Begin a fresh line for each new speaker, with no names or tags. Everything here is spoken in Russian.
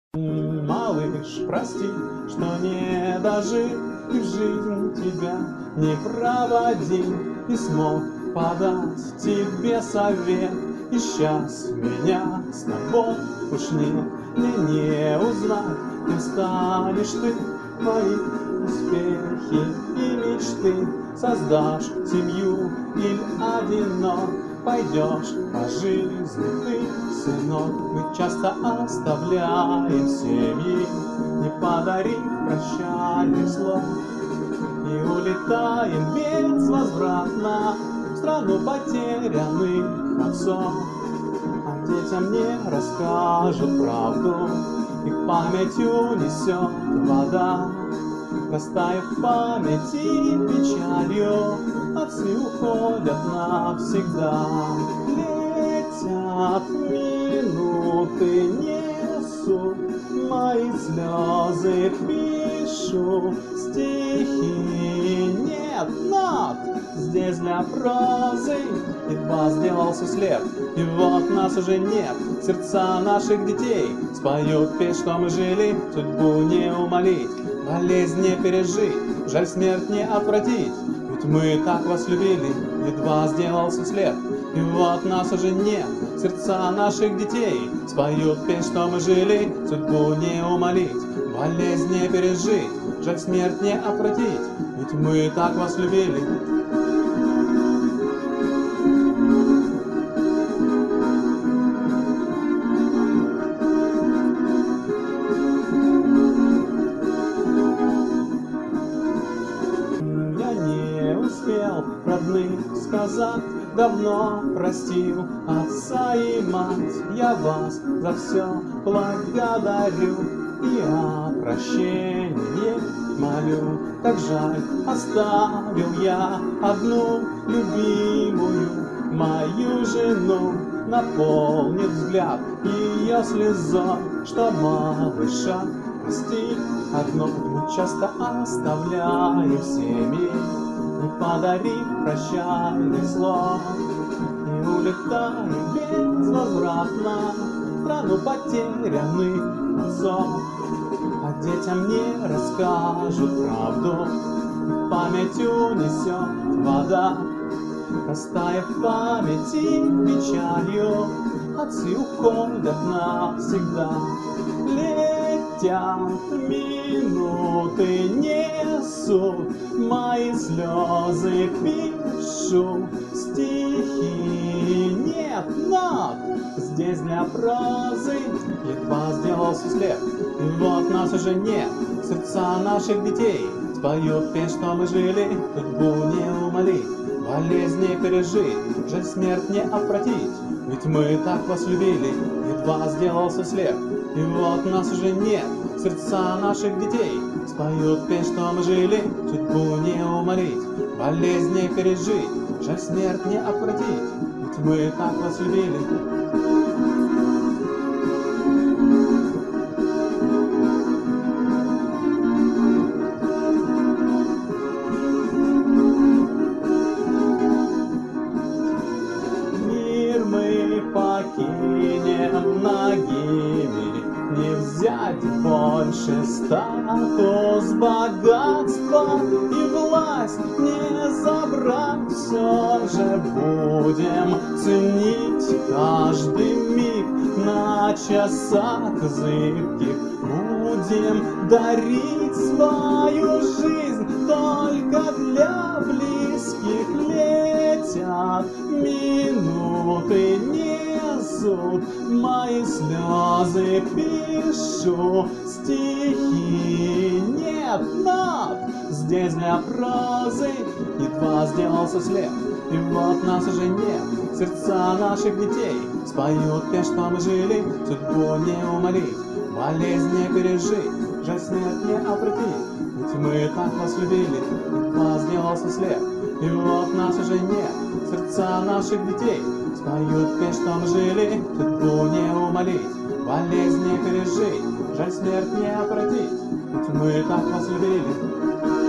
Малыш, прости, что не дожил и в жизнь тебя не проводил, не смог подать тебе совет. И сейчас меня с тобой уж не узнать, кем станешь ты, твои успехи и мечты. Создашь семью или одинок, пойдешь по жизни ты, сынок. Мы часто оставляем семьи, не подарив прощальных слов, и улетаем безвозвратно в страну потерянных отцов. А детям не расскажут правду, их памятью несет вода. Растаяв в памяти печалью, отцы уходят навсегда. Летят минуты, несу мои слезы, пишу стихи. Нет нот здесь для прозы, едва сделался слеп, и вот нас уже нет. Сердца наших детей споют песнь, что мы жили, судьбу не умолить, болезнь не пережить, жаль смерть не отвратить. Ведь мы так вас любили, едва сделался след, и вот нас уже нет. Сердца наших детей споют песнь, что мы жили, судьбу не умолить, болезнь не пережить, жаль смерть не отвратить. Ведь мы так вас любили. Родным сказать, давно простил отца и мать. Я вас за все благодарю и о прощении молю. Так жаль, оставил я одну любимую мою жену. Наполнит взгляд ее слезой, что малыша прости одно. Мы часто оставляем семьи, не подарив прощальных слов, и улетаем безвозвратно в страну потерянных отцов. А детям не расскажут правду, их памятью несет вода. Растаяв в памяти печалью, отцы уходят навсегда. Летят минуты, несут мои слезы, пишу стихи. Нет нот здесь для прозы, едва сделался слеп, и вот нас уже нет. Сердца наших детей споют песнь, что мы жили, судьбу не умолить, болезнь не пережить, жаль смерть не отвратить. Ведь мы так вас любили, едва сделался слеп, и вот нас уже нет. Сердца наших детей споют песнь, что мы жили, судьбу не умолить, болезнь не пережить, жаль смерть не отвратить. Ведь мы так вас любили. Покинем на гибель, не взять больше статус, богатства и власть не забрать. Все же будем ценить каждый миг на часах зыбких, будем дарить свою жизнь только для близких. Летят минуты, несут мои слезы, пишу стихи. Нет нот здесь для прозы, едва сделался слеп, и вот нас уже нет. Сердца наших детей споют песнь, что мы жили, судьбу не умолить, болезнь не пережить, жаль смерть не отвратить. Ведь мы так вас любили, едва сделался слеп, и вот нас уже нет. Сердца наших детей споют песнь, что мы жили, судьбу не умолить, болезнь не пережить, жаль смерть не отвратить. Ведь мы так вас любили.